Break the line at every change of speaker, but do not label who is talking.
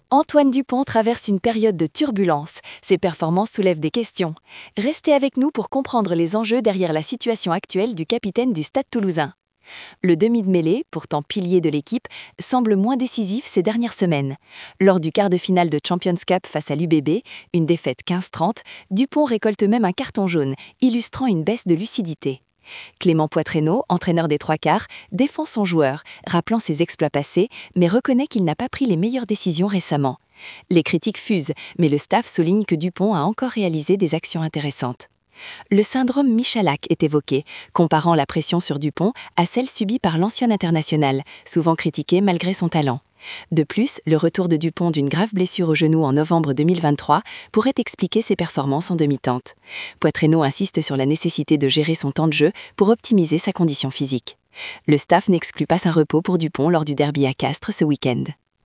Antoine Dupont traverse une période de turbulence. Ses performances soulèvent des questions. Restez avec nous pour comprendre les enjeux derrière la situation actuelle du capitaine du Stade Toulousain. Le demi de mêlée, pourtant pilier de l'équipe, semble moins décisif ces dernières semaines. Lors du quart de finale de Champions Cup face à l'UBB, une défaite 15-30, Dupont récolte même un carton jaune, illustrant une baisse de lucidité. Clément Poitreno, entraîneur des trois quarts, défend son joueur, rappelant ses exploits passés, mais reconnaît qu'il n'a pas pris les meilleures décisions récemment. Les critiques fusent, mais le staff souligne que Dupont a encore réalisé des actions intéressantes. Le syndrome Michalak est évoqué, comparant la pression sur Dupont à celle subie par l'ancien international, souvent critiqué malgré son talent. De plus, le retour de Dupont d'une grave blessure au genou en novembre 2023 pourrait expliquer ses performances en demi-teinte. Poitreno insiste sur la nécessité de gérer son temps de jeu pour optimiser sa condition physique. Le staff n'exclut pas un repos pour Dupont lors du derby à Castres ce week-end.